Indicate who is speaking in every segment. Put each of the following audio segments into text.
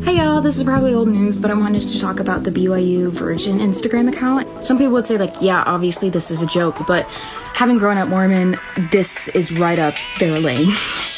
Speaker 1: Hey y'all, this is probably old news, but I wanted to talk about the BYU Virgin Instagram account. Some people would say, like, yeah, obviously this is a joke, but having grown up Mormon, this is right up their lane.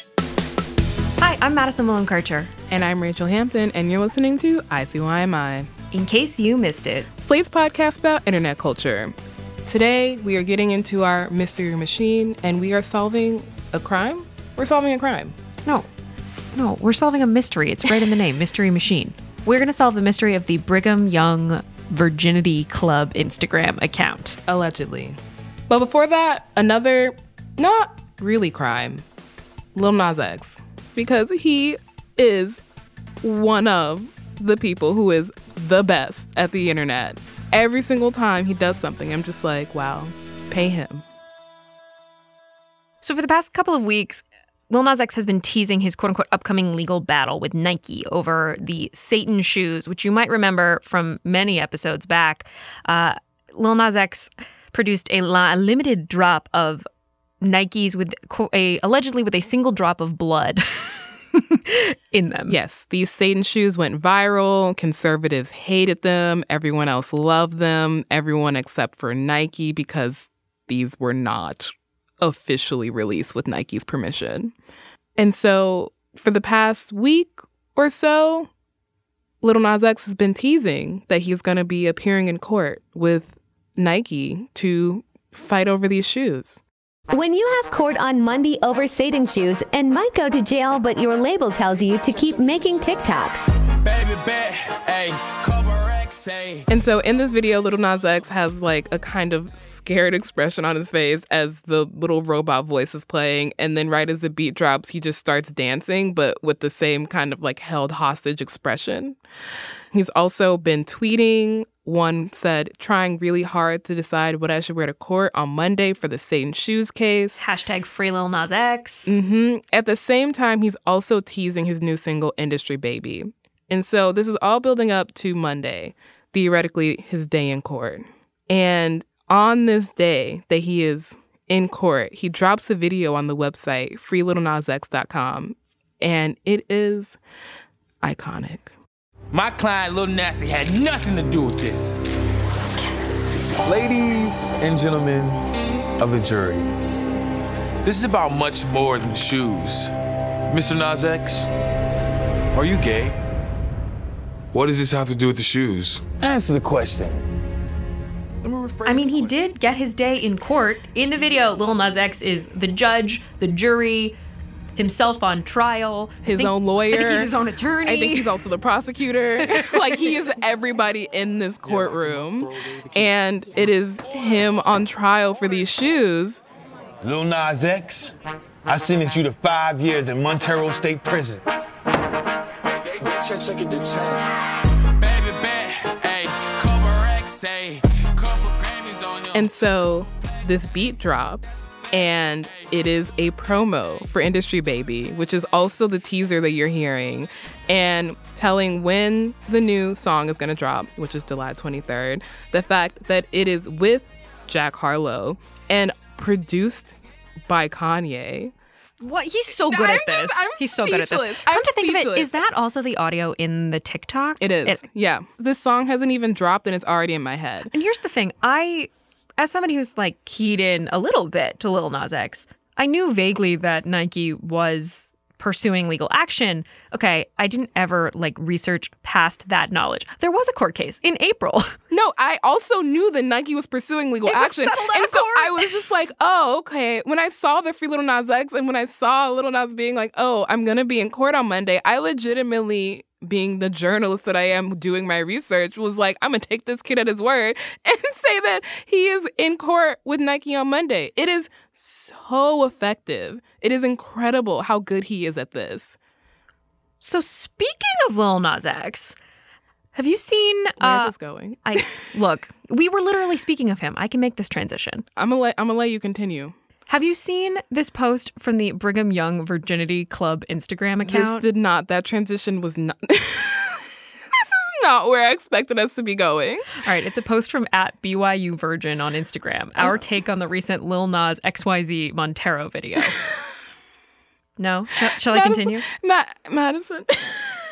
Speaker 2: Hi, I'm Madison Malone-Karcher.
Speaker 3: And I'm Rachel Hampton, and you're listening to ICYMI.
Speaker 2: In case you missed it.
Speaker 3: Slate's podcast about internet culture. Today, we are getting into our mystery machine, and we are solving a crime? We're solving a crime.
Speaker 2: No, we're solving a mystery. It's right in the name, Mystery Machine. We're going to solve the mystery of the Brigham Young Virginity Club Instagram account.
Speaker 3: Allegedly. But before that, another not really crime. Lil Nas X. Because he is one of the people who is the best at the internet. Every single time he does something, I'm just like, wow, pay him.
Speaker 2: So for the past couple of weeks, Lil Nas X has been teasing his quote-unquote upcoming legal battle with Nike over the Satan shoes, which you might remember from many episodes back. Lil Nas X produced a limited drop of Nikes with allegedly with a single drop of blood in them.
Speaker 3: Yes, these Satan shoes went viral. Conservatives hated them. Everyone else loved them. Everyone except for Nike, because these were not officially released with Nike's permission. And so for the past week or so, Lil Nas X has been teasing that he's going to be appearing in court with Nike to fight over these shoes.
Speaker 4: When you have court on Monday over Satan shoes and might go to jail, but your label tells you to keep making TikToks.
Speaker 5: Baby bet, ay,
Speaker 3: And so in this video, Lil Nas X has like a kind of scared expression on his face as the little robot voice is playing. And then right as the beat drops, he just starts dancing, but with the same kind of like held hostage expression. He's also been tweeting. One said, trying really hard to decide what I should wear to court on Monday for the Satan shoes case.
Speaker 2: Hashtag free Lil Nas X.
Speaker 3: At the same time, he's also teasing his new single, Industry Baby. And so this is all building up to Monday, theoretically his day in court. And on this day that he is in court, he drops a video on the website, freelilnasx.com. And it is iconic.
Speaker 5: My client, Lil Nasty, had nothing to do with this.
Speaker 6: Ladies and gentlemen of the jury,
Speaker 5: This is about much more than shoes. Mr. Nas X, are you gay?
Speaker 6: what does this have to do with the shoes?
Speaker 5: Answer the question.
Speaker 6: Let me rephrase
Speaker 2: I mean,
Speaker 6: the
Speaker 2: he
Speaker 6: question.
Speaker 2: did get his day in court. In the video, Lil Nas X is the judge, the jury, himself on trial.
Speaker 3: His own lawyer.
Speaker 2: I think he's his own attorney.
Speaker 3: I think he's also the prosecutor. Like, he is everybody in this courtroom. And it is him on trial for these shoes.
Speaker 5: Lil Nas X, I sentenced you to 5 years in Montero State Prison.
Speaker 3: And so this beat drops, and it is a promo for Industry Baby, which is also the teaser that you're hearing, and telling when the new song is going to drop, which is July 23rd. The fact that it is with Jack Harlow and produced by Kanye.
Speaker 2: What? He's so good at this. He's so good at this.
Speaker 3: speechless.
Speaker 2: Come
Speaker 3: I'm
Speaker 2: to think of it,
Speaker 3: speechless.
Speaker 2: is that also the audio in the TikTok?
Speaker 3: It is. Yeah. This song hasn't even dropped, and it's already in my head.
Speaker 2: And here's the thing. As somebody who's like keyed in a little bit to Lil Nas X, I knew vaguely that Nike was pursuing legal action. Okay, I didn't ever like research past that knowledge. There was a court case in April.
Speaker 3: No, I also knew that Nike was pursuing legal
Speaker 2: It was
Speaker 3: action.
Speaker 2: settled out
Speaker 3: And
Speaker 2: of
Speaker 3: so
Speaker 2: court.
Speaker 3: I was just like, oh, okay. When I saw the Free Lil Nas X and when I saw Lil Nas being like, oh, I'm going to be in court on Monday, I legitimately, being the journalist that I am doing my research, was like, I'm going to take this kid at his word and say that he is in court with Nike on Monday. It is so effective. It is incredible how good he is at this.
Speaker 2: So speaking of Lil Nas X, have you seen...
Speaker 3: Where's this going?
Speaker 2: Look, we were literally speaking of him. I can make this transition.
Speaker 3: I'm gonna let you continue.
Speaker 2: Have you seen this post from the Brigham Young Virginity Club Instagram account?
Speaker 3: This did not. That transition was not... This is not where I expected us to be going.
Speaker 2: All right, it's a post from @BYU Virgin on Instagram. Our take on the recent Lil Nas XYZ Montero video. No? Shall I continue?
Speaker 3: Madison.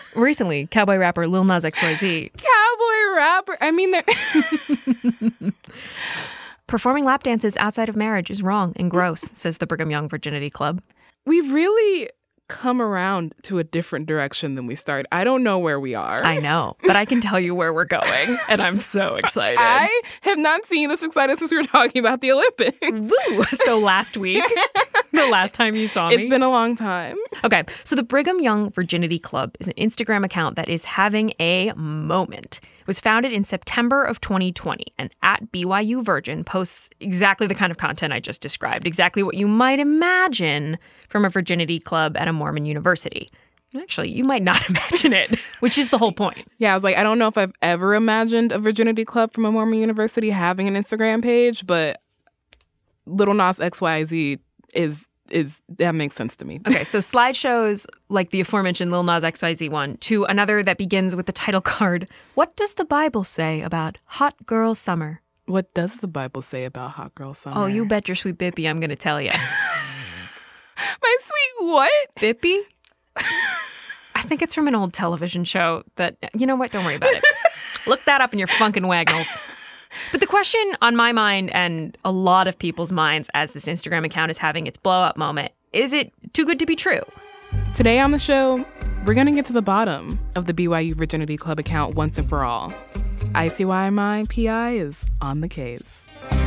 Speaker 2: Recently, cowboy rapper Lil Nas XYZ.
Speaker 3: Cowboy rapper. I mean, they're...
Speaker 2: Performing lap dances outside of marriage is wrong and gross, says the Brigham Young Virginity Club.
Speaker 3: We've really come around to a different direction than we started. I don't know where we are.
Speaker 2: I know, but I can tell you where we're going, and I'm so excited.
Speaker 3: I have not seen this excited since we were talking about the Olympics.
Speaker 2: Woo! So last week, the last time you saw me.
Speaker 3: It's been a long time.
Speaker 2: Okay, so the Brigham Young Virginity Club is an Instagram account that is having a moment. It was founded in September of 2020, and at BYU Virgin posts exactly the kind of content I just described, exactly what you might imagine from a virginity club at a Mormon university. Actually, you might not imagine it, which is the whole point.
Speaker 3: Yeah, I was like, I don't know if I've ever imagined a virginity club from a Mormon university having an Instagram page, but Lil Nas XYZ is that makes sense to me.
Speaker 2: Okay, so slideshows like the aforementioned Lil Nas XYZ one to another that begins with the title card, "What does the Bible say about hot girl summer?"
Speaker 3: What does the Bible say about hot girl summer?
Speaker 2: Oh, you bet your sweet Bippy I'm going to tell you.
Speaker 3: My sweet what?
Speaker 2: Bippy? I think it's from an old television show that, you know what, don't worry about it. Look that up in your funkin' wagnalls. But the question on my mind and a lot of people's minds as this Instagram account is having its blow-up moment, is it too good to be true?
Speaker 3: Today on the show, we're going to get to the bottom of the BYU Virginity Club account once and for all. ICYMI PI is on the case.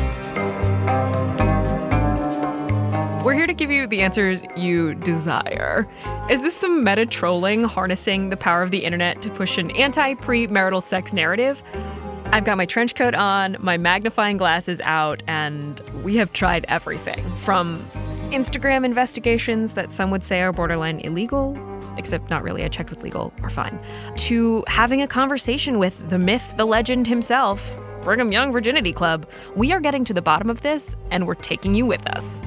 Speaker 2: We're here to give you the answers you desire. Is this some meta trolling harnessing the power of the internet to push an anti-premarital sex narrative? I've got my trench coat on, my magnifying glasses out, and we have tried everything from Instagram investigations that some would say are borderline illegal, except not really, I checked with legal, are fine, to having a conversation with the myth, the legend himself, Brigham Young Virginity Club. We are getting to the bottom of this, and we're taking you with us.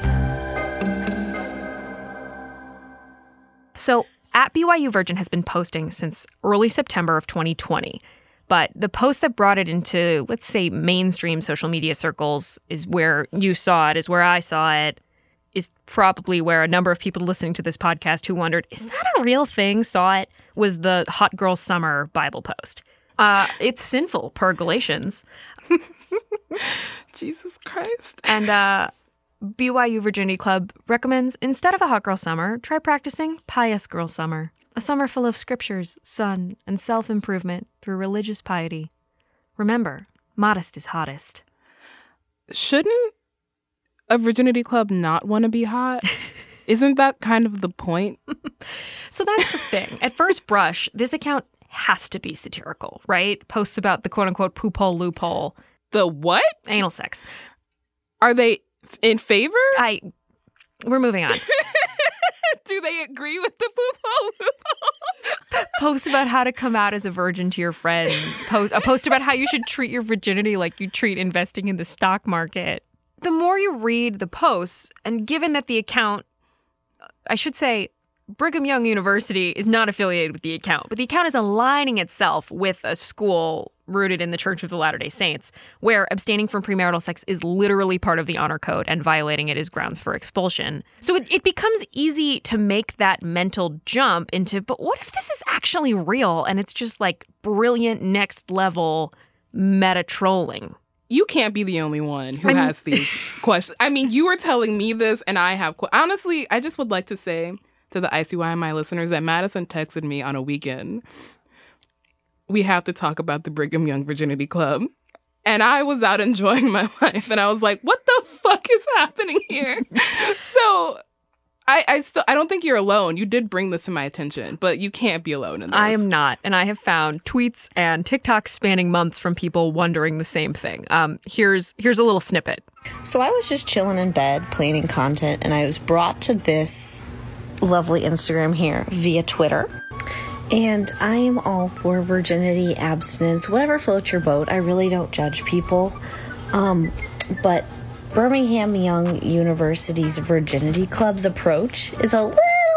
Speaker 2: So, at BYU Virgin has been posting since early September of 2020. But the post that brought it into, let's say, mainstream social media circles is where you saw it, is where I saw it, is probably where a number of people listening to this podcast who wondered, is that a real thing, saw it, was the Hot Girl Summer Bible post. It's sinful, per Galatians.
Speaker 3: Jesus Christ.
Speaker 2: And BYU Virginity Club recommends, instead of a Hot Girl Summer, try practicing Pious Girl Summer. A summer full of scriptures, sun, and self-improvement through religious piety. Remember, modest is hottest.
Speaker 3: Shouldn't a virginity club not want to be hot? Isn't that kind of the point?
Speaker 2: So that's the thing. At first brush, this account has to be satirical, right? Posts about the quote-unquote poophole loophole.
Speaker 3: The what?
Speaker 2: Anal sex.
Speaker 3: Are they in favor?
Speaker 2: We're moving on.
Speaker 3: Do they agree with the poophole loophole?
Speaker 2: Post about how to come out as a virgin to your friends. A post about how you should treat your virginity like you treat investing in the stock market. The more you read the posts, and given that the account, I should say, Brigham Young University is not affiliated with the account, but the account is aligning itself with a school rooted in the Church of the Latter-day Saints, where abstaining from premarital sex is literally part of the honor code and violating it is grounds for expulsion. So it becomes easy to make that mental jump into, but what if this is actually real and it's just like brilliant next level meta trolling?
Speaker 3: You can't be the only one who has these questions. I mean, you were telling me this and I have, honestly, I just would like to say to the ICYMI listeners that Madison texted me on a weekend, we have to talk about the Brigham Young Virginity Club. And I was out enjoying my life and I was like, what the fuck is happening here? So I don't think you're alone. You did bring this to my attention, but you can't be alone in this.
Speaker 2: I am not. And I have found tweets and TikToks spanning months from people wondering the same thing. Here's a little snippet.
Speaker 7: So I was just chilling in bed, planning content, and I was brought to this lovely Instagram here via Twitter. And I am all for virginity, abstinence, whatever floats your boat. I really don't judge people. But Brigham Young University's Virginity Club's approach is a little...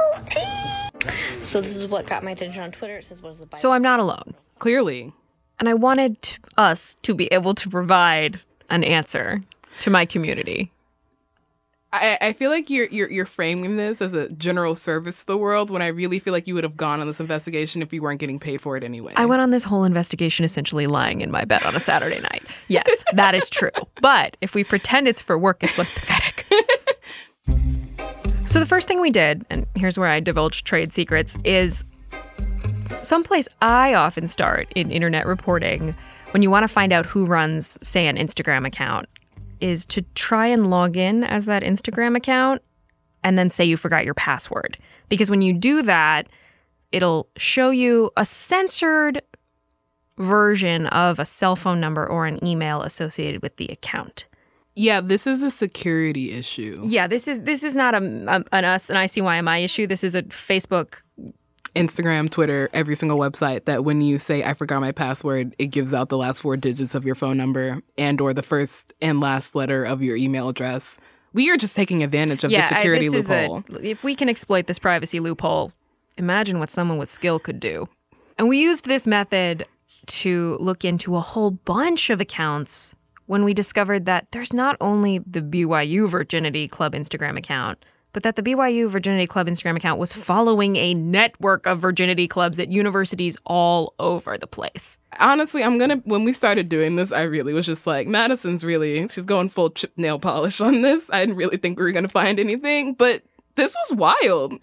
Speaker 7: So this is what got my attention on Twitter. It says, what is the Bible?
Speaker 2: So I'm not alone.
Speaker 3: Clearly.
Speaker 2: And I wanted us to be able to provide an answer to my community.
Speaker 3: I feel like you're framing this as a general service to the world when I really feel like you would have gone on this investigation if you weren't getting paid for it anyway.
Speaker 2: I went on this whole investigation essentially lying in my bed on a Saturday night. Yes, that is true. But if we pretend it's for work, it's less pathetic. So the first thing we did, and here's where I divulge trade secrets, is someplace I often start in internet reporting when you want to find out who runs, say, an Instagram account, is to try and log in as that Instagram account and then say you forgot your password. Because when you do that, it'll show you a censored version of a cell phone number or an email associated with the account.
Speaker 3: Yeah, this is a security issue.
Speaker 2: Yeah, this is not an us and ICYMI issue. This is a Facebook,
Speaker 3: Instagram, Twitter, every single website that when you say, I forgot my password, it gives out the last 4 digits of your phone number and or the first and last letter of your email address. We are just taking advantage of the security loophole.
Speaker 2: If we can exploit this privacy loophole, imagine what someone with skill could do. And we used this method to look into a whole bunch of accounts when we discovered that there's not only the BYU Virginity Club Instagram account, but that the BYU Virginity Club Instagram account was following a network of virginity clubs at universities all over the place.
Speaker 3: Honestly, when we started doing this, I really was just like, she's going full chip nail polish on this. I didn't really think we were going to find anything, but this was wild.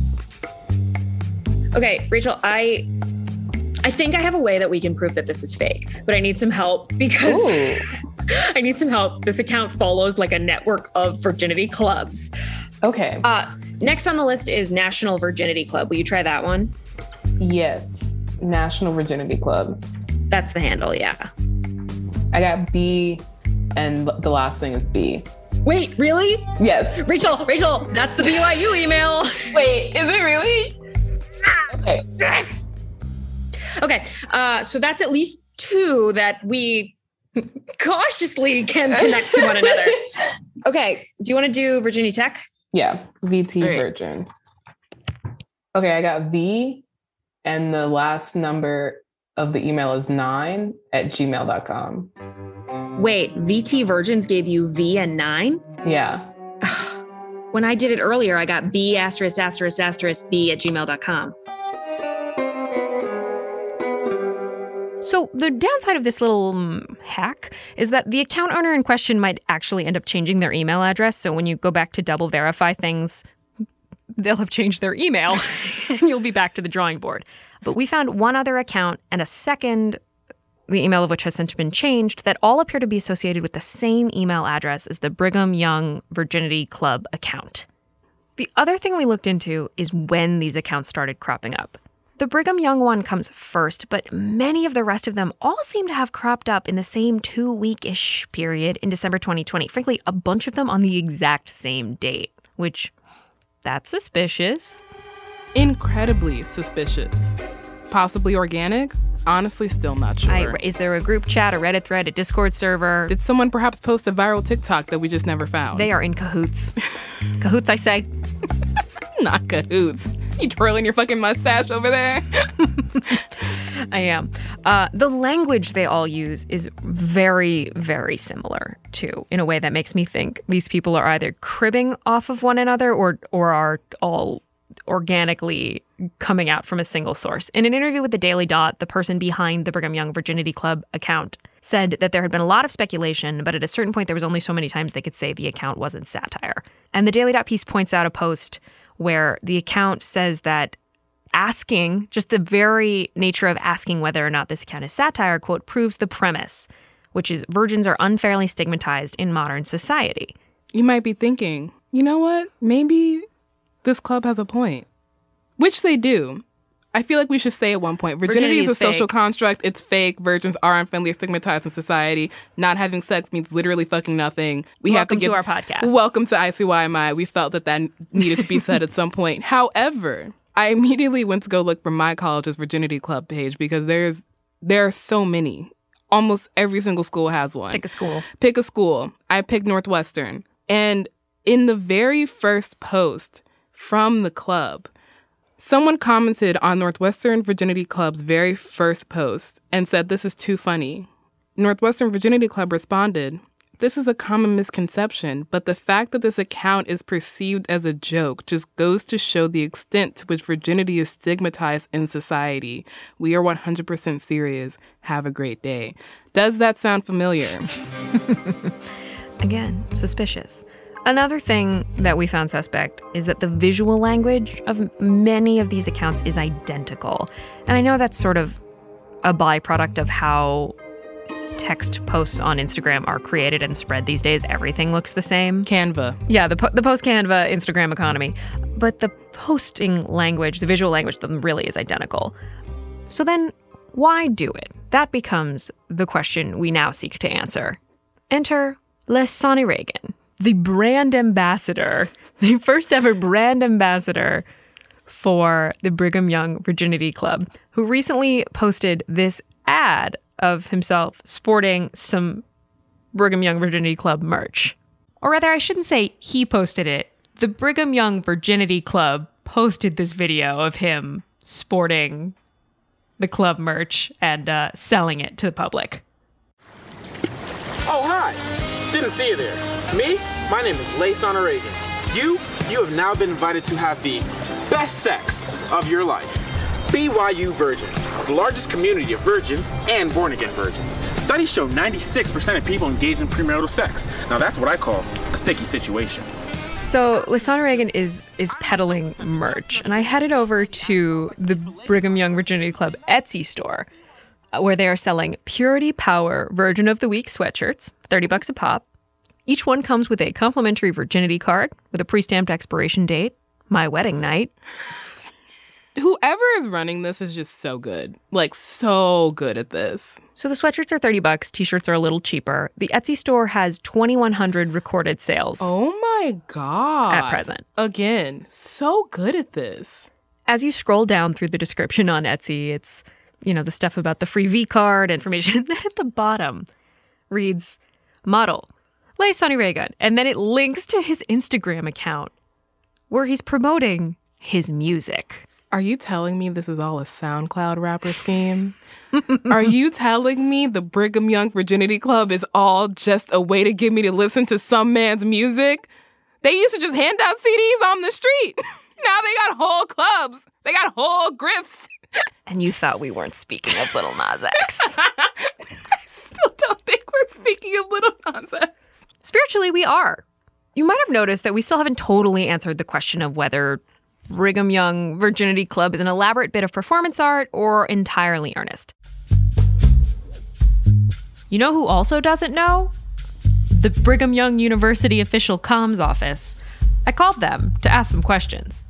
Speaker 1: Okay, Rachel, I think I have a way that we can prove that this is fake, but I need some help because I need some help. This account follows like a network of virginity clubs.
Speaker 8: Okay.
Speaker 1: Next on the list is National Virginity Club. Will you try that one?
Speaker 8: Yes. National Virginity Club.
Speaker 1: That's the handle, yeah.
Speaker 8: I got B, and the last thing is B.
Speaker 1: Wait, really?
Speaker 8: Yes.
Speaker 1: Rachel, that's the BYU email.
Speaker 8: Wait, is it really? Okay.
Speaker 1: Yes. Okay, so that's at least 2 that we cautiously can connect to one another. Okay, do you want to do Virginia Tech?
Speaker 8: Yeah, VT
Speaker 1: Right.
Speaker 8: Virgin. Okay, I got V, and the last number of the email is 9@gmail.com.
Speaker 1: Wait, VT Virgins gave you V and 9?
Speaker 8: Yeah.
Speaker 1: When I did it earlier, I got B ****** B @gmail.com.
Speaker 2: So the downside of this little hack is that the account owner in question might actually end up changing their email address. So when you go back to double verify things, they'll have changed their email and you'll be back to the drawing board. But we found one other account and a second, the email of which has since been changed, that all appear to be associated with the same email address as the Brigham Young Virginity Club account. The other thing we looked into is when these accounts started cropping up. The Brigham Young one comes first, but many of the rest of them all seem to have cropped up in the same 2-week-ish period in December 2020. Frankly, a bunch of them on the exact same date, which, that's suspicious.
Speaker 3: Incredibly suspicious. Possibly organic? Honestly, still not sure.
Speaker 2: Is there a group chat, a Reddit thread, a Discord server?
Speaker 3: Did someone perhaps post a viral TikTok that we just never found?
Speaker 2: They are in cahoots. Cahoots, I say.
Speaker 3: Not cahoots. You twirling your fucking mustache over there?
Speaker 2: I am. The language they all use is very, very similar, too, in a way that makes me think these people are either cribbing off of one another or are all organically coming out from a single source. In an interview with the Daily Dot, the person behind the Brigham Young Virginity Club account said that there had been a lot of speculation, but at a certain point there was only so many times they could say the account wasn't satire. And the Daily Dot piece points out a post where the account says that asking, just the very nature of asking whether or not this account is satire, quote, proves the premise, which is virgins are unfairly stigmatized in modern society.
Speaker 3: You might be thinking, you know what? Maybe this club has a point. Which they do. I feel like we should say at one point, virginity is a social construct. It's fake. Virgins are unfairly stigmatized in society. Not having sex means literally fucking nothing.
Speaker 2: Welcome to our podcast.
Speaker 3: Welcome to ICYMI. We felt that needed to be said at some point. However, I immediately went to go look for my college's virginity club page because there are so many. Almost every single school has one.
Speaker 2: Pick a school.
Speaker 3: Pick a school. I picked Northwestern. And in the very first post from the club, someone commented on Northwestern Virginity Club's very first post and said, "This is too funny." Northwestern Virginity Club responded, This is a common misconception, but the fact that this account is perceived as a joke just goes to show the extent to which virginity is stigmatized in society. We are 100% serious. Have a great day. Does that sound familiar?
Speaker 2: Again, suspicious. Another thing that we found suspect is that the visual language of many of these accounts is identical. And I know that's sort of a byproduct of how text posts on Instagram are created and spread these days. Everything looks the same.
Speaker 3: Canva.
Speaker 2: Yeah, the post-Canva Instagram economy. But the posting language, the visual language of them really is identical. So then why do it? That becomes the question we now seek to answer. Enter Lysani Reagan, the brand ambassador, the first ever brand ambassador for the Brigham Young Virginity Club, who recently posted this ad of himself sporting some Brigham Young Virginity Club merch. Or rather, I shouldn't say he posted it. The Brigham Young Virginity Club posted this video of him sporting the club merch and selling it to the public.
Speaker 9: Oh, hi. Didn't see you there. Me? My name is Lysani Reagan. You have now been invited to have the best sex of your life. BYU Virgin, the largest community of virgins and born-again virgins. Studies show 96% of people engage in premarital sex. Now that's what I call a sticky situation.
Speaker 2: So Lysani Reagan is peddling merch, and I headed over to the Brigham Young Virginity Club Etsy store, where they are selling Purity Power Virgin of the Week sweatshirts, $30 a pop. Each one comes with a complimentary virginity card with a pre-stamped expiration date, my wedding night.
Speaker 3: Whoever is running this is just so good. Like, so good at this.
Speaker 2: So the sweatshirts are $30, t-shirts are a little cheaper. The Etsy store has 2,100 recorded sales.
Speaker 3: Oh my God.
Speaker 2: At present.
Speaker 3: Again, so good at this.
Speaker 2: As you scroll down through the description on Etsy, it's, the stuff about the free V-card information. Then at the bottom reads, model, Lysani Reagan. And then it links to his Instagram account where he's promoting his music.
Speaker 3: Are you telling me this is all a SoundCloud rapper scheme? Are you telling me the Brigham Young Virginity Club is all just a way to get me to listen to some man's music? They used to just hand out CDs on the street. Now they got whole clubs. They got whole grifts.
Speaker 2: And you thought we weren't speaking of Lil Nas X.
Speaker 3: I still don't think we're speaking of Lil Nas X.
Speaker 2: Spiritually, we are. You might have noticed that we still haven't totally answered the question of whether Brigham Young Virginity Club is an elaborate bit of performance art or entirely earnest. You know who also doesn't know? The Brigham Young University official comms office. I called them to ask some questions.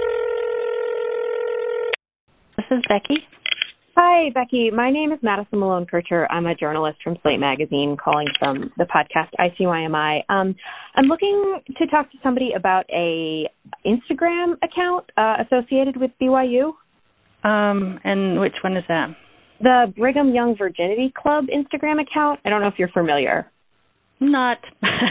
Speaker 10: This is Becky. Hi, Becky. My name is Madison Malone Kircher. I'm a journalist from Slate Magazine calling from the podcast ICYMI. I'm looking to talk to somebody about a Instagram account associated with BYU.
Speaker 11: And which one is that?
Speaker 10: The Brigham Young Virginity Club Instagram account. I don't know if you're familiar.
Speaker 11: Not.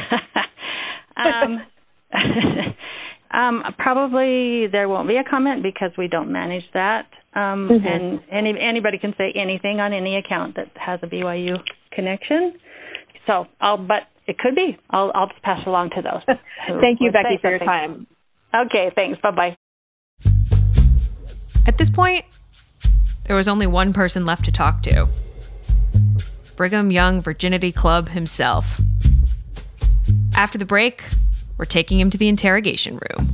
Speaker 11: Probably there won't be a comment because we don't manage that. And anybody can say anything on any account that has a BYU connection. So, but it could be. I'll just pass along to those.
Speaker 10: Thank you, Becky, for your time.
Speaker 11: Okay, thanks. Bye-bye.
Speaker 2: At this point, there was only one person left to talk to. Brigham Young Virginity Club himself. After the break, we're taking him to the interrogation room.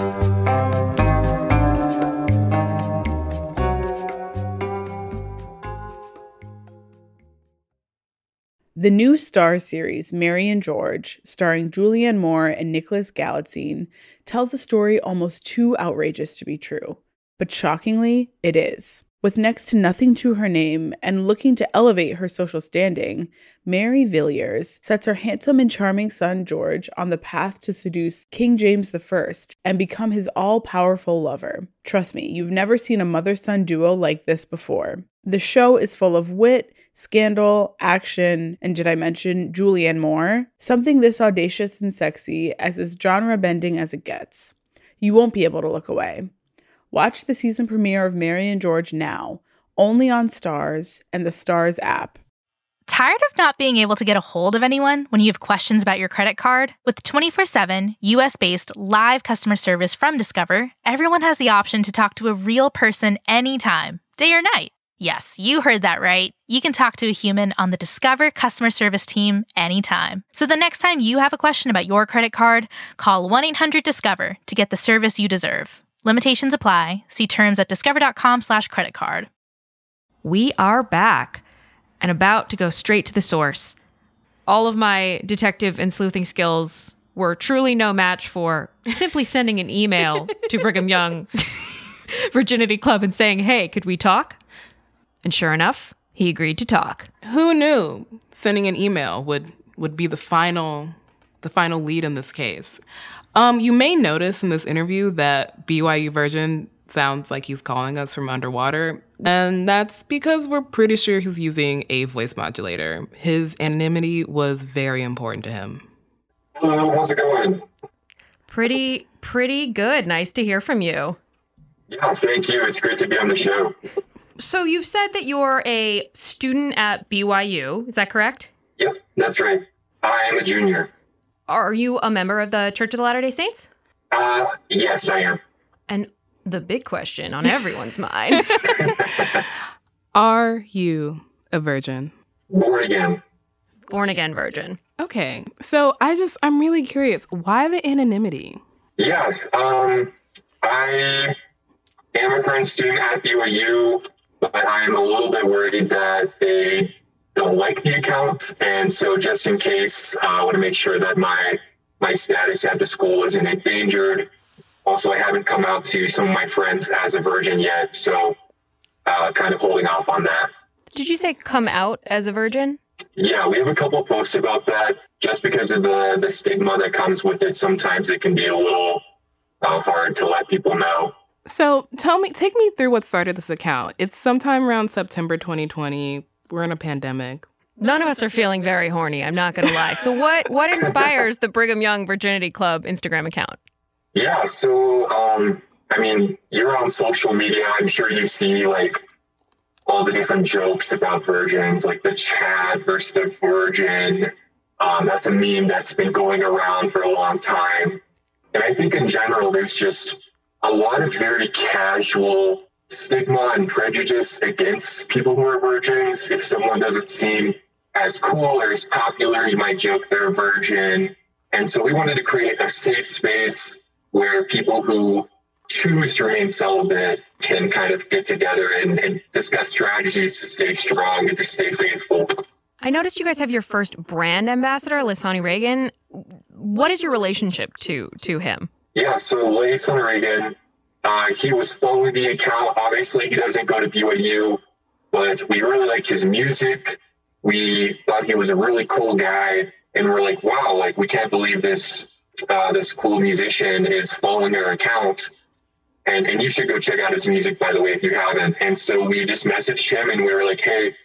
Speaker 12: The new Starz series, Mary and George, starring Julianne Moore and Nicholas Galitzine, tells a story almost too outrageous to be true. But shockingly, it is. With next to nothing to her name and looking to elevate her social standing, Mary Villiers sets her handsome and charming son George on the path to seduce King James I and become his all-powerful lover. Trust me, you've never seen a mother-son duo like this before. The show is full of wit, scandal, action, and did I mention Julianne Moore? Something this audacious and sexy as is genre-bending as it gets. You won't be able to look away. Watch the season premiere of Mary and George now, only on Starz and the Starz app.
Speaker 13: Tired of not being able to get a hold of anyone when you have questions about your credit card? With 24/7, US-based live customer service from Discover, everyone has the option to talk to a real person anytime, day or night. Yes, you heard that right. You can talk to a human on the Discover customer service team anytime. So the next time you have a question about your credit card, call 1-800-DISCOVER to get the service you deserve. Limitations apply. See terms at discover.com/creditcard.
Speaker 2: We are back and about to go straight to the source. All of my detective and sleuthing skills were truly no match for simply sending an email to Brigham Young Virginity Club and saying, hey, could we talk? And sure enough, he agreed to talk.
Speaker 3: Who knew sending an email would be the final lead in this case? You may notice in this interview that BYU Virgin sounds like he's calling us from underwater, and that's because we're pretty sure he's using a voice modulator. His anonymity was very important to him.
Speaker 14: Hello, how's it going?
Speaker 2: Pretty good. Nice to hear from you.
Speaker 14: Yeah, thank you. It's great to be on the show.
Speaker 2: So you've said that you're a student at BYU. Is that correct?
Speaker 14: Yep, that's right. I am a junior.
Speaker 2: Are you a member of the Church of the Latter-day Saints?
Speaker 14: Yes, I am.
Speaker 2: And the big question on everyone's mind.
Speaker 3: Are you a virgin?
Speaker 14: Born again.
Speaker 2: Born again virgin.
Speaker 3: Okay, so I'm really curious. Why the anonymity?
Speaker 14: Yeah, I am a current student at BYU, but I'm a little bit worried that they don't like the account. And so just in case, I want to make sure that my status at the school isn't endangered. Also, I haven't come out to some of my friends as a virgin yet, so kind of holding off on that.
Speaker 2: Did you say come out as a virgin?
Speaker 14: Yeah, we have a couple of posts about that. Just because of the stigma that comes with it, sometimes it can be a little hard to let people know.
Speaker 3: So take me through what started this account. It's sometime around September 2020. We're in a pandemic.
Speaker 2: None of us are feeling very horny, I'm not going to lie. So what inspires the Brigham Young Virginity Club Instagram account?
Speaker 14: Yeah, so, you're on social media. I'm sure you see, all the different jokes about virgins, like the Chad versus the virgin. That's a meme that's been going around for a long time. And I think in general, there's just a lot of very casual stigma and prejudice against people who are virgins. If someone doesn't seem as cool or as popular, you might joke they're a virgin. And so we wanted to create a safe space where people who choose to remain celibate can kind of get together and discuss strategies to stay strong and to stay faithful.
Speaker 2: I noticed you guys have your first brand ambassador, Laysani Reagan. What is your relationship to him?
Speaker 14: Yeah, so Laysani Reagan, he was following the account. Obviously, he doesn't go to BYU, but we really liked his music. We thought he was a really cool guy, and we're like, wow, we can't believe this cool musician is following our account. And you should go check out his music, by the way, if you haven't. And so we just messaged him and we were like, hey,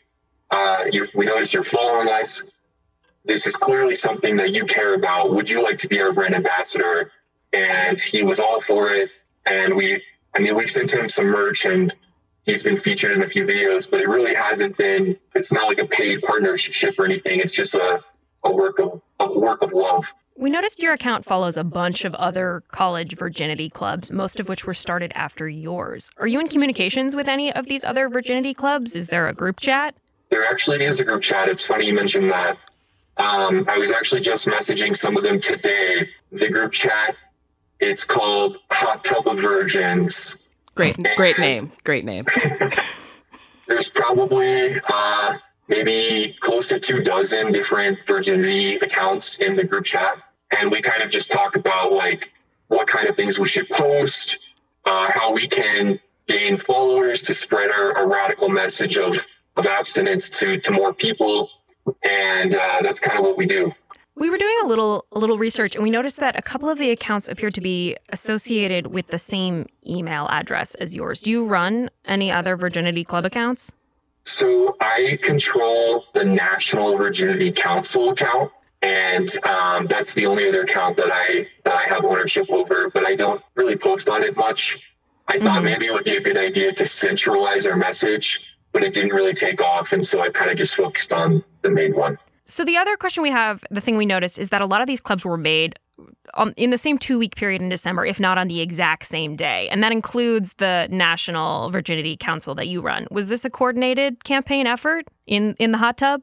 Speaker 14: we noticed you're following us. This is clearly something that you care about. Would you like to be our brand ambassador? And he was all for it. And we've sent him some merch and he's been featured in a few videos, but it really hasn't been, it's not like a paid partnership or anything. It's just a work of love.
Speaker 2: We noticed your account follows a bunch of other college virginity clubs, most of which were started after yours. Are you in communications with any of these other virginity clubs? Is there a group chat?
Speaker 14: There actually is a group chat. It's funny you mentioned that. I was actually just messaging some of them today. The group chat, it's called Hot Tub of Virgins.
Speaker 3: Great name.
Speaker 14: There's probably maybe close to 24 different virginity accounts in the group chat. And we kind of just talk about what kind of things we should post, how we can gain followers to spread our radical message of abstinence to more people. And that's kind of what we do.
Speaker 2: We were doing a little research, and we noticed that a couple of the accounts appeared to be associated with the same email address as yours. Do you run any other Virginity Club accounts?
Speaker 14: So I control the National Virginity Council account, and that's the only other account that I have ownership over, but I don't really post on it much. I thought maybe it would be a good idea to centralize our message, but it didn't really take off, and so I kind of just focused on the main one.
Speaker 2: So the other question we have, the thing we noticed, is that a lot of these clubs were made in the same 2-week period in December, if not on the exact same day. And that includes the National Virginity Council that you run. Was this a coordinated campaign effort in the hot tub?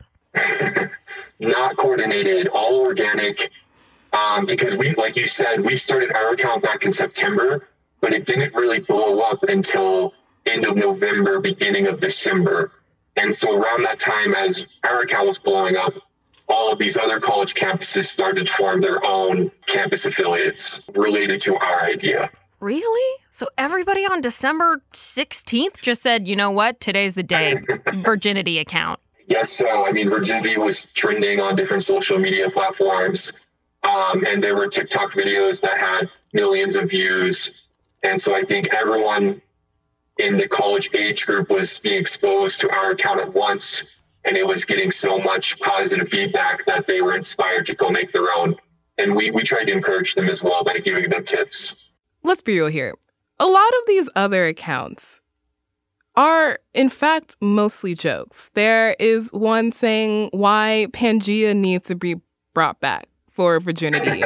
Speaker 14: Not coordinated, all organic. Because we, like you said, we started our account back in September, but it didn't really blow up until end of November, beginning of December. And so around that time, as our account was blowing up, all of these other college campuses started to form their own campus affiliates related to our idea.
Speaker 2: Really? So everybody on December 16th just said, you know what, today's the day, virginity account.
Speaker 14: Yes, so I mean, virginity was trending on different social media platforms, and there were TikTok videos that had millions of views. And so I think everyone in the college age group was being exposed to our account at once, and it was getting so much positive feedback that they were inspired to go make their own. And we tried to encourage them as well by giving them tips.
Speaker 3: Let's be real here. A lot of these other accounts are, in fact, mostly jokes. There is one saying why Pangea needs to be brought back for virginity.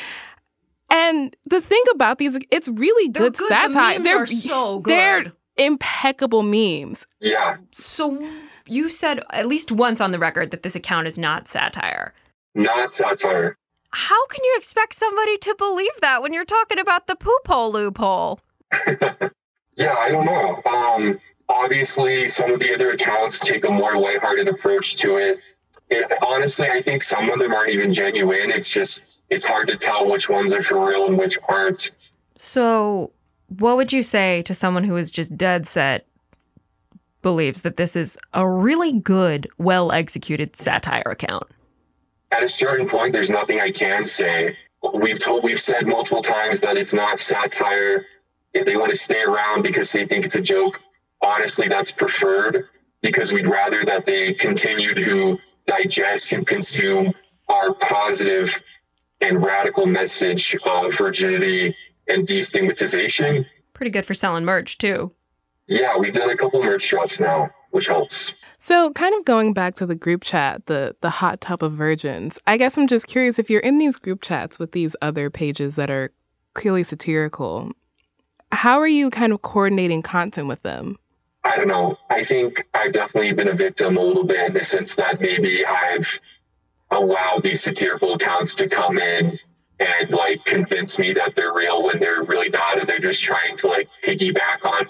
Speaker 3: And the thing about these, it's really good satire.
Speaker 2: The memes are so good.
Speaker 3: They're impeccable memes.
Speaker 14: Yeah.
Speaker 2: So you said at least once on the record that this account is not satire.
Speaker 14: Not satire.
Speaker 2: How can you expect somebody to believe that when you're talking about the poop hole loophole?
Speaker 14: Yeah, I don't know. Obviously, some of the other accounts take a more lighthearted approach to it. Honestly, I think some of them aren't even genuine. It's hard to tell which ones are for real and which aren't.
Speaker 2: So what would you say to someone who is just dead set believes that this is a really good, well-executed satire account?
Speaker 14: At a certain point, there's nothing I can say. We've said multiple times that it's not satire. If they want to stay around because they think it's a joke, honestly, that's preferred, because we'd rather that they continue to digest and consume our positive and radical message of virginity and destigmatization.
Speaker 2: Pretty good for selling merch, too.
Speaker 14: Yeah, we've done a couple merch drops now, which helps.
Speaker 3: So kind of going back to the group chat, the hot tub of virgins, I guess I'm just curious, if you're in these group chats with these other pages that are clearly satirical, how are you kind of coordinating content with them?
Speaker 14: I don't know. I think I've definitely been a victim a little bit in the sense that maybe I've allowed these satirical accounts to come in and like convince me that they're real when they're really not, and they're just trying to like piggyback on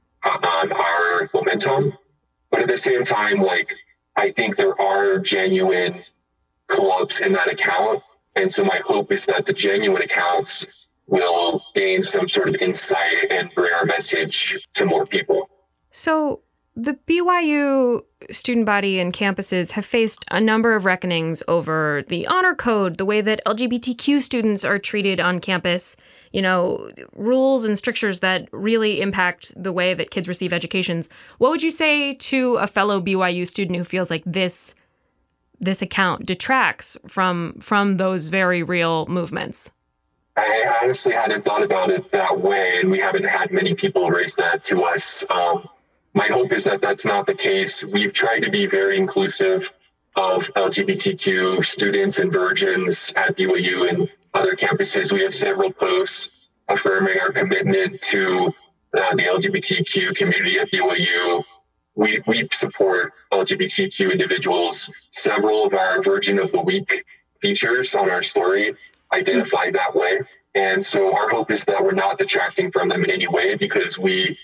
Speaker 14: our momentum. But at the same time, like, I think there are genuine clubs in that account. And so my hope is that the genuine accounts will gain some sort of insight and bring our message to more people.
Speaker 2: So the BYU student body and campuses have faced a number of reckonings over the honor code, the way that LGBTQ students are treated on campus, you know, rules and strictures that really impact the way that kids receive educations. What would you say to a fellow BYU student who feels like this account detracts from those very real movements?
Speaker 14: I honestly hadn't thought about it that way, and we haven't had many people raise that to us. My hope is that that's not the case. We've tried to be very inclusive of LGBTQ students and virgins at BYU and other campuses. We have several posts affirming our commitment to the LGBTQ community at BYU. We support LGBTQ individuals. Several of our Virgin of the Week features on our story identify that way. And so our hope is that we're not detracting from them in any way, because we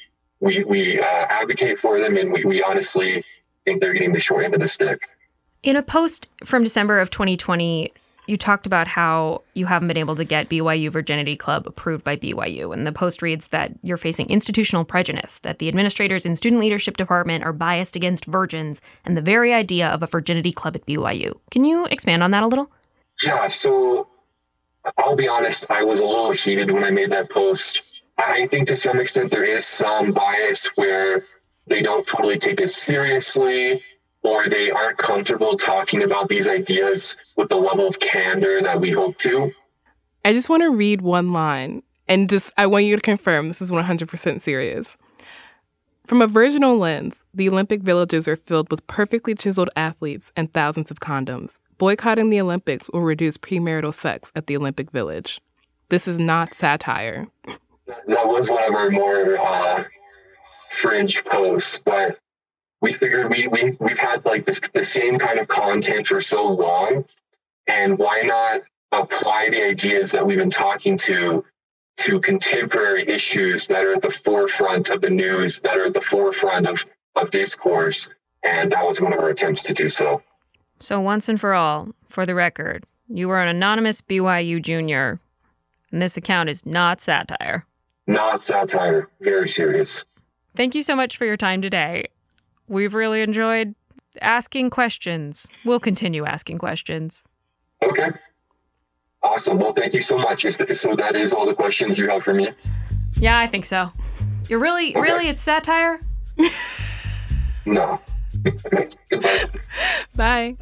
Speaker 14: advocate for them, and we honestly think they're getting the short end of the stick.
Speaker 2: In a post from December of 2020, you talked about how you haven't been able to get BYU Virginity Club approved by BYU. And the post reads that you're facing institutional prejudice, that the administrators in student leadership department are biased against virgins, and the very idea of a virginity club at BYU. Can you expand on that a little?
Speaker 14: Yeah, so I'll be honest, I was a little heated when I made that post. I think to some extent there is some bias where they don't totally take it seriously, or they aren't comfortable talking about these ideas with the level of candor that we hope to.
Speaker 3: I just want to read one line, and I want you to confirm this is 100% serious. From a virginal lens, the Olympic villages are filled with perfectly chiseled athletes and thousands of condoms. Boycotting the Olympics will reduce premarital sex at the Olympic Village. This is not satire.
Speaker 14: That was one of our more fringe posts, but we figured we've had like the same kind of content for so long, and why not apply the ideas that we've been talking to contemporary issues that are at the forefront of the news, that are at the forefront of discourse. And that was one of our attempts to do so.
Speaker 2: So once and for all, for the record, you were an anonymous BYU junior, and this account is not satire.
Speaker 14: Not satire. Very serious.
Speaker 2: Thank you so much for your time today. We've really enjoyed asking questions. We'll continue asking questions.
Speaker 14: Okay. Awesome. Well, thank you so much. So that is all the questions you have for me?
Speaker 2: Yeah, I think so. You're really, it's satire?
Speaker 14: No. Goodbye.
Speaker 3: Bye.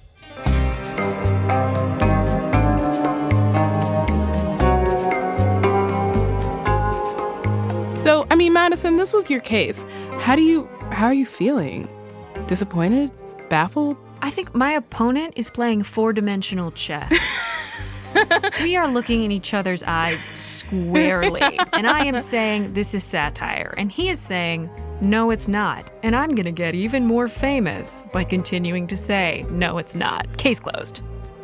Speaker 3: So, I mean, Madison, this was your case. How are you feeling? Disappointed? Baffled?
Speaker 2: I think my opponent is playing four-dimensional chess. We are looking in each other's eyes squarely, and I am saying this is satire, and he is saying, no, it's not. And I'm going to get even more famous by continuing to say, no, it's not. Case closed.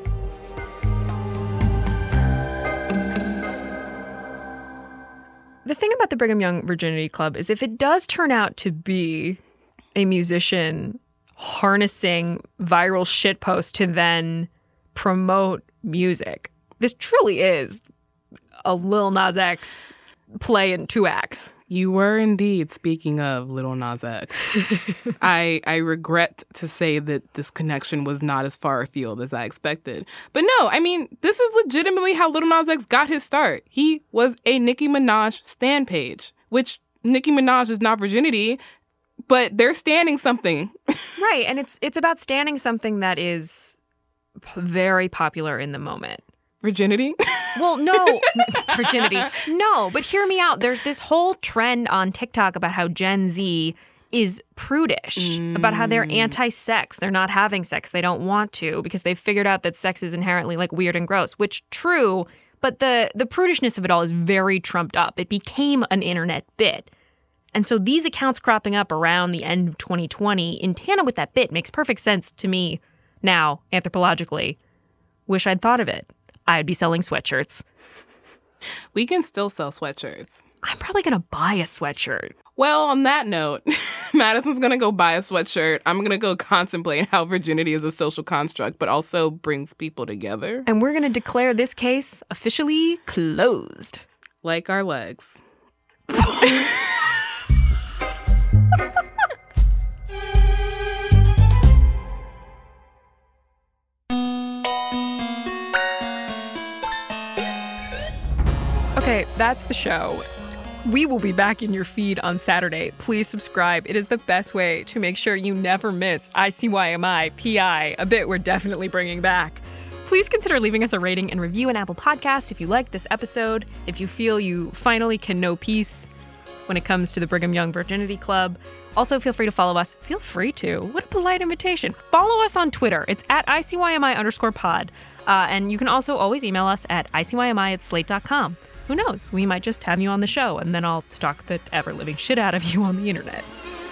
Speaker 2: The thing about the Brigham Young Virginity Club is if it does turn out to be a musician harnessing viral shitposts to then promote music, this truly is a Lil Nas X play in 2 acts.
Speaker 3: You were indeed speaking of Lil Nas X. I regret to say that this connection was not as far afield as I expected. But no, I mean, this is legitimately how Lil Nas X got his start. He was a Nicki Minaj stan page, which Nicki Minaj is not virginity, but they're standing something.
Speaker 2: Right, and it's about standing something that is very popular in the moment.
Speaker 3: Virginity?
Speaker 2: Well, no, virginity. No, but hear me out. There's this whole trend on TikTok about how Gen Z is prudish, about how they're anti-sex. They're not having sex. They don't want to because they've figured out that sex is inherently like weird and gross, which true, but the prudishness of it all is very trumped up. It became an internet bit. And so these accounts cropping up around the end of 2020 in tandem with that bit makes perfect sense to me now, anthropologically. Wish I'd thought of it. I'd be selling sweatshirts.
Speaker 3: We can still sell sweatshirts.
Speaker 2: I'm probably going to buy a sweatshirt.
Speaker 3: Well, on that note, Madison's going to go buy a sweatshirt. I'm going to go contemplate how virginity is a social construct, but also brings people together.
Speaker 2: And we're going to declare this case officially closed.
Speaker 3: Like our legs.
Speaker 2: Okay, that's the show. We will be back in your feed on Saturday. Please subscribe. It is the best way to make sure you never miss ICYMI PI, a bit we're definitely bringing back. Please consider leaving us a rating and review on Apple Podcast if you liked this episode, if you feel you finally can know peace when it comes to the Brigham Young Virginity Club. Also, feel free to follow us. Feel free to. What a polite invitation. Follow us on Twitter. It's at ICYMI_pod. And you can also always email us at ICYMI@slate.com. Who knows? We might just have you on the show, and then I'll stalk the ever-living shit out of you on the internet.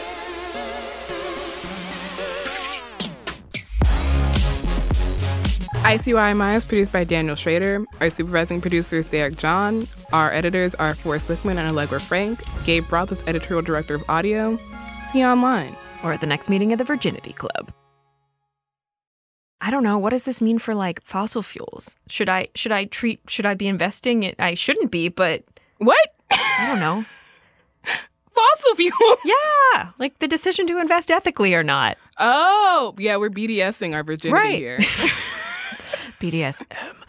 Speaker 3: ICYMI is produced by Daniel Schrader. Our supervising producer is Derek John. Our editors are Forrest Wickman and Allegra Frank. Gabe Roth is editorial director of audio. See you online.
Speaker 2: Or at the next meeting of the Virginity Club. I don't know. What does this mean for like fossil fuels? Should I be investing in? I shouldn't be, but
Speaker 3: what?
Speaker 2: I don't know.
Speaker 3: Fossil fuels?
Speaker 2: Yeah, like the decision to invest ethically or not.
Speaker 3: Oh, yeah, we're BDSing our virginity here.
Speaker 2: BDSM.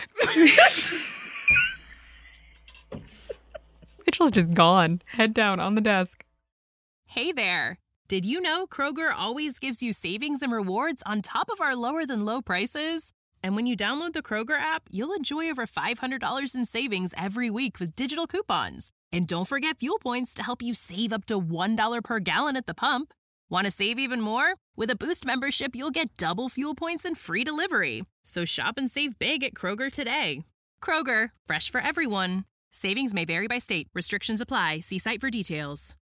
Speaker 2: Mitchell's just gone. Head down on the desk.
Speaker 15: Hey there. Did you know Kroger always gives you savings and rewards on top of our lower-than-low prices? And when you download the Kroger app, you'll enjoy over $500 in savings every week with digital coupons. And don't forget fuel points to help you save up to $1 per gallon at the pump. Want to save even more? With a Boost membership, you'll get double fuel points and free delivery. So shop and save big at Kroger today. Kroger, fresh for everyone. Savings may vary by state. Restrictions apply. See site for details.